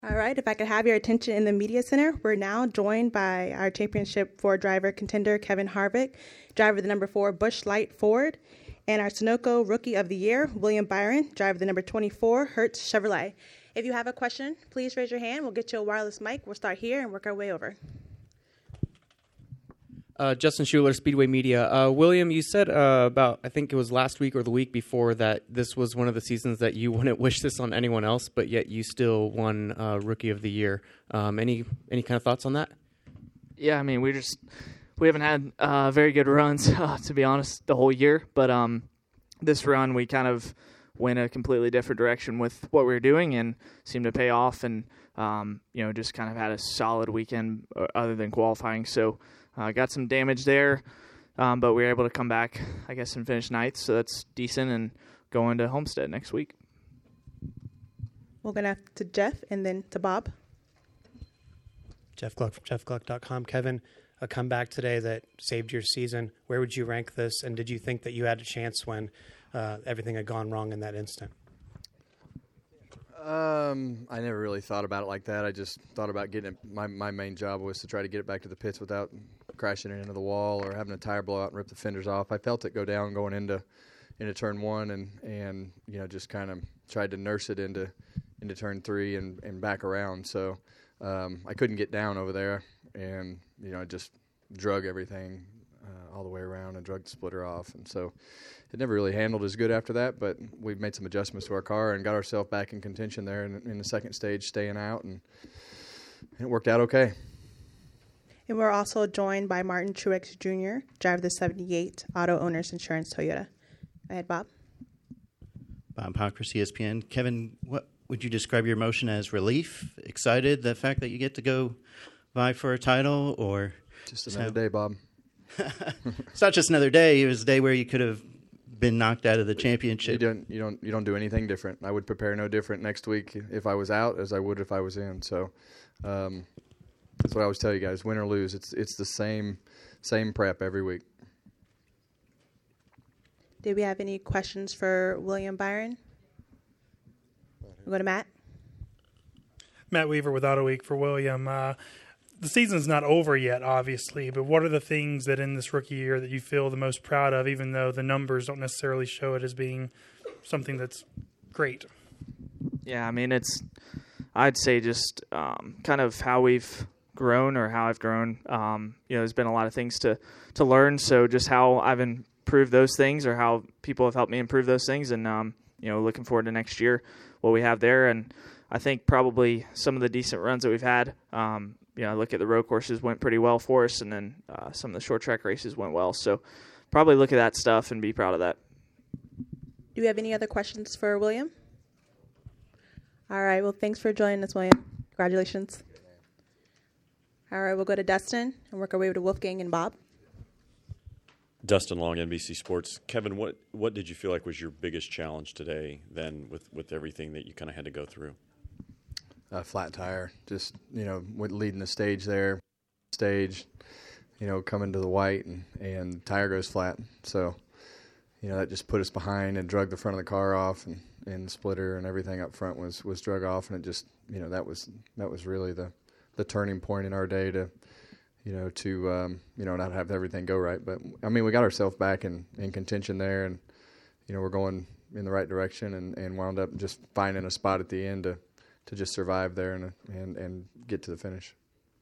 All right, if I could have your attention in the media center, we're now joined by our championship Ford driver contender, Kevin Harvick, driver the number 4 Busch Light Ford, and our Sunoco Rookie of the Year, William Byron, driver the number 24 Hertz Chevrolet. If you have a question, please raise your hand. We'll get you a wireless mic. We'll start here and work our way over. Justin Schuler, Speedway Media. William, you said about, I think it was last week or the week before, that this was one of the seasons that you wouldn't wish this on anyone else, but yet you still won Rookie of the Year. Any kind of thoughts on that? Yeah, I mean, we haven't had very good runs, to be honest, the whole year. But this run, we kind of went a completely different direction with what we were doing and seemed to pay off and, just kind of had a solid weekend other than qualifying. So got some damage there, but we were able to come back, I guess, and finish ninth. So that's decent and going to Homestead next week. We're going to Jeff and then to Bob. Jeff Gluck from jeffgluck.com. Kevin, a comeback today that saved your season. Where would you rank this? And did you think that you had a chance when everything had gone wrong in that instant? I never really thought about it like that. I just thought about getting it. My main job was to try to get it back to the pits without crashing it into the wall or having a tire blow out and rip the fenders off. I felt it go down going into turn 1 and just kind of tried to nurse it into turn 3 and back around. So I couldn't get down over there, and I just drug everything all the way around and drug the splitter off. And so it never really handled as good after that, but we've made some adjustments to our car and got ourselves back in contention there in the second stage, staying out, and it worked out okay. And we're also joined by Martin Truex Jr., driver the 78 Auto Owners Insurance Toyota. Go ahead, Bob. Bob Pockrass, ESPN. Kevin, what would you describe your emotion as? Relief? Excited? The fact that you get to go vie for a title? Or just another day, Bob. It's not just another day. It was a day where you could have been knocked out of the championship. You don't do anything different. I would prepare no different next week if I was out as I would if I was in. So that's what I always tell you guys: win or lose, it's the same prep every week. Did we have any questions for William Byron? We'll go to Matt. Matt Weaver with Auto Week for William. The season's not over yet, obviously, but what are the things that in this rookie year that you feel the most proud of, even though the numbers don't necessarily show it as being something that's great? Yeah, I mean, I'd say just kind of how we've grown or how I've grown. There's been a lot of things to learn, so just how I've improved those things or how people have helped me improve those things, and, looking forward to next year, what we have there. And I think probably some of the decent runs that we've had, I look at the road courses went pretty well for us, and then some of the short track races went well. So probably look at that stuff and be proud of that. Do we have any other questions for William? All right. Well, thanks for joining us, William. Congratulations. All right. We'll go to Dustin and work our way over to Wolfgang and Bob. Dustin Long, NBC Sports. Kevin, what did you feel like was your biggest challenge today then with everything that you kind of had to go through? Flat tire, just, with leading the stage there, coming to the white and tire goes flat. So, that just put us behind and drug the front of the car off and the splitter and everything up front was drug off. And it just, that was really the turning point in our day to not have everything go right. But, I mean, we got ourselves back in contention there and, we're going in the right direction and wound up just finding a spot at the end to just survive there and get to the finish.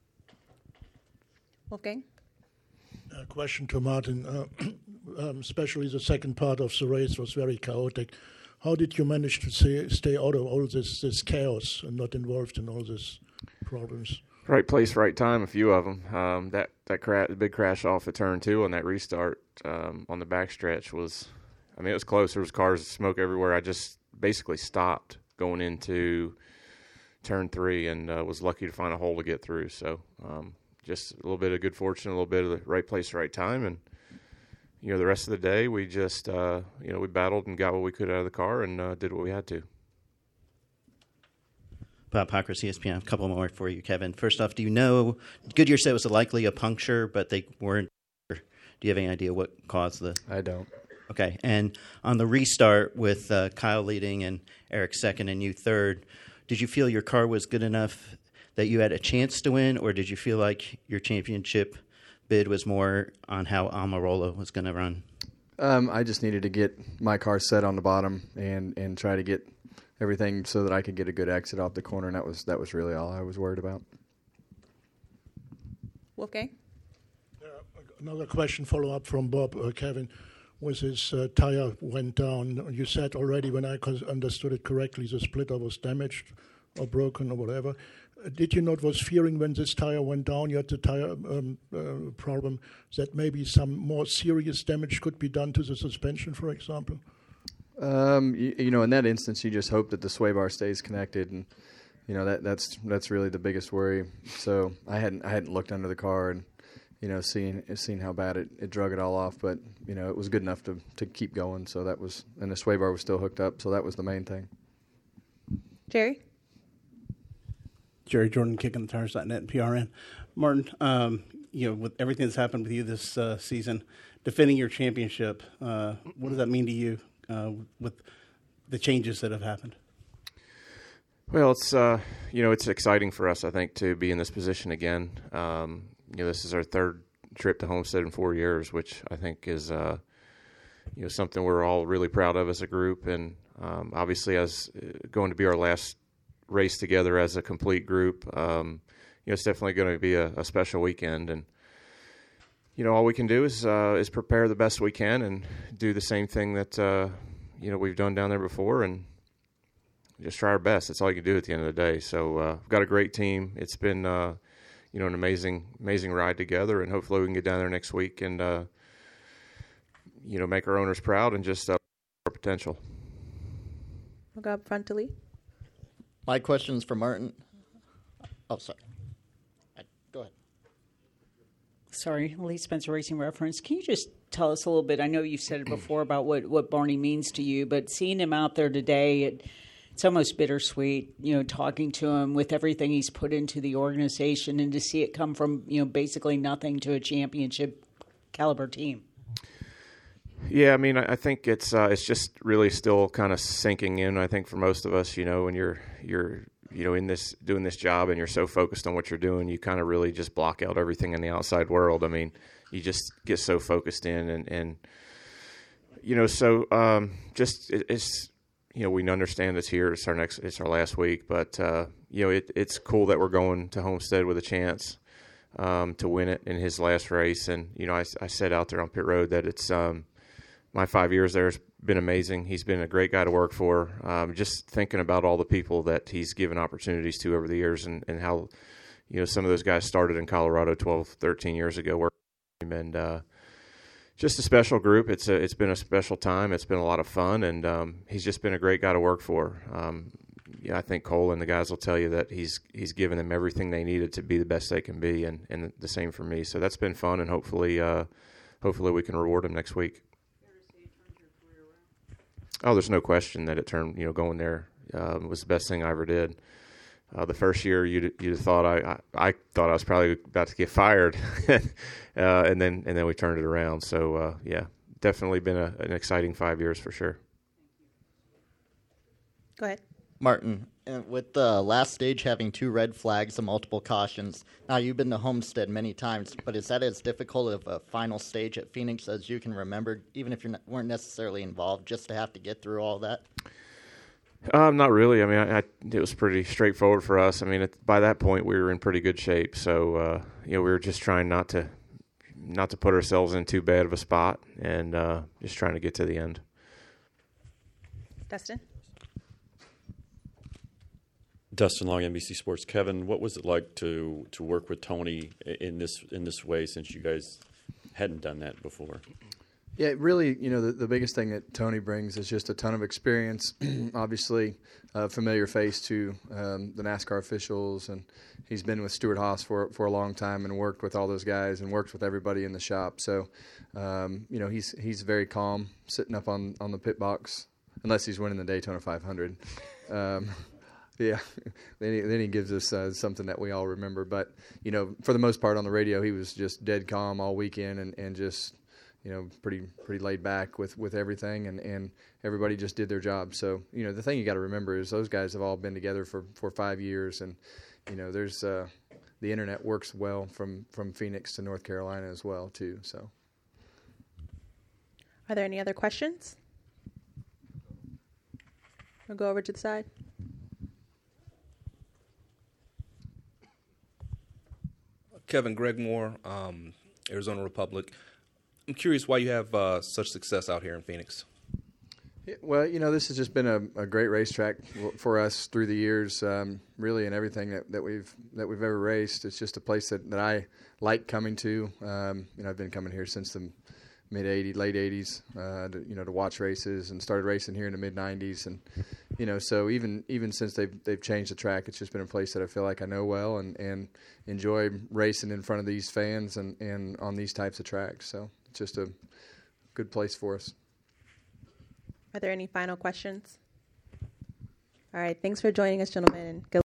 Okay. A question to Martin. Especially the second part of the race was very chaotic. How did you manage to stay out of all this chaos and not involved in all these problems? Right place, right time, a few of them. The big crash off at turn 2 on that restart on the backstretch was, it was close. There was cars, smoke everywhere. I just basically stopped going into turn 3 and was lucky to find a hole to get through. So just a little bit of good fortune, a little bit of the right place, right time. And, the rest of the day we just, we battled and got what we could out of the car and did what we had to. Bob Pockrass, ESPN. A couple more for you, Kevin. First off, do you know, Goodyear said it was likely a puncture, but they weren't. Do you have any idea what caused the? I don't. Okay. And on the restart with Kyle leading and Eric second and you third, did you feel your car was good enough that you had a chance to win, or did you feel like your championship bid was more on how Almirola was going to run? I just needed to get my car set on the bottom and try to get everything so that I could get a good exit off the corner, and that was really all I was worried about. Wolfgang? Another question follow-up from Bob. Kevin, was his tire went down. You said already, when I understood it correctly, the splitter was damaged or broken or whatever. Did you not was fearing when this tire went down, you had the tire problem, that maybe some more serious damage could be done to the suspension, for example? In that instance, you just hope that the sway bar stays connected, and that's really the biggest worry. So I hadn't looked under the car and seen how bad it drug it all off, but it was good enough to keep going. So that was, and the sway bar was still hooked up, so that was the main thing. Jerry? Jerry Jordan, KickingTheTires.net and PRN. Martin, with everything that's happened with you this season, defending your championship, what does that mean to you with the changes that have happened? Well, it's exciting for us, I think, to be in this position again. This is our third trip to Homestead in 4 years, which I think is something we're all really proud of as a group, and obviously as going to be our last race together as a complete group. It's definitely going to be a special weekend, and all we can do is prepare the best we can and do the same thing that we've done down there before, and just try our best. That's all you can do at the end of the day. So we've got a great team. It's been an amazing ride together, and hopefully we can get down there next week and make our owners proud and just our potential. We'll go up front to Lee. My question is for Martin. Oh, sorry. Go ahead. Sorry, Lee Spencer Racing Reference. Can you just tell us a little bit? I know you've said it before about what Barney means to you, but seeing him out there today, it's almost bittersweet, talking to him with everything he's put into the organization, and to see it come from, basically nothing to a championship caliber team. Yeah, I mean, I think it's just really still kind of sinking in. I think for most of us, when you're in this doing this job and you're so focused on what you're doing, you kind of really just block out everything in the outside world. I mean, you just get so focused in, and it's we understand it's here. It's our last week, but it's cool that we're going to Homestead with a chance to win it in his last race. And I said out there on pit road that it's my 5 years there has been amazing. He's been a great guy to work for. Just thinking about all the people that he's given opportunities to over the years, and how some of those guys started in Colorado 12, 13 years ago working with him, and just a special group. It's been a special time. It's been a lot of fun, and he's just been a great guy to work for. I think Cole and the guys will tell you that he's given them everything they needed to be the best they can be, and the same for me. So that's been fun, and hopefully we can reward him next week. Oh, there's no question that it turned, going there was the best thing I ever did. The first year, you'd have thought I thought I was probably about to get fired, and then we turned it around. So yeah, definitely been an exciting 5 years for sure. Go ahead, Martin. With the last stage having 2 red flags and multiple cautions, now you've been to Homestead many times, but is that as difficult of a final stage at Phoenix as you can remember, even if you weren't necessarily involved, just to have to get through all that? Not really. I mean, it was pretty straightforward for us. I mean, by that point, we were in pretty good shape. So, we were just trying not to put ourselves in too bad of a spot, and just trying to get to the end. Dustin? Dustin Long, NBC Sports. Kevin, what was it like to work with Tony in this way, since you guys hadn't done that before? Yeah, really, the biggest thing that Tony brings is just a ton of experience. Obviously, a familiar face to the NASCAR officials, and he's been with Stuart Haas for a long time and worked with all those guys and worked with everybody in the shop. So, he's very calm, sitting up on the pit box, unless he's winning the Daytona 500. Yeah, then he gives us something that we all remember. But, for the most part on the radio, he was just dead calm all weekend and just, pretty laid back with everything, and everybody just did their job. So, the thing you got to remember is those guys have all been together for 5 years, and, there's the internet works well from Phoenix to North Carolina as well, too. So, Are there any other questions? We'll go over to the side. Kevin, Greg Moore, Arizona Republic. I'm curious why you have such success out here in Phoenix. Well, this has just been a great racetrack for us through the years, really, in everything that we've ever raced. It's just a place that I like coming to. I've been coming here since the late 80s, to watch races, and started racing here in the mid 90s, and so even since they've changed the track, it's just been a place that I feel like I know well and enjoy racing in front of these fans and on these types of tracks. So it's just a good place for us. Are there any final questions? All right. Thanks for joining us, gentlemen. Good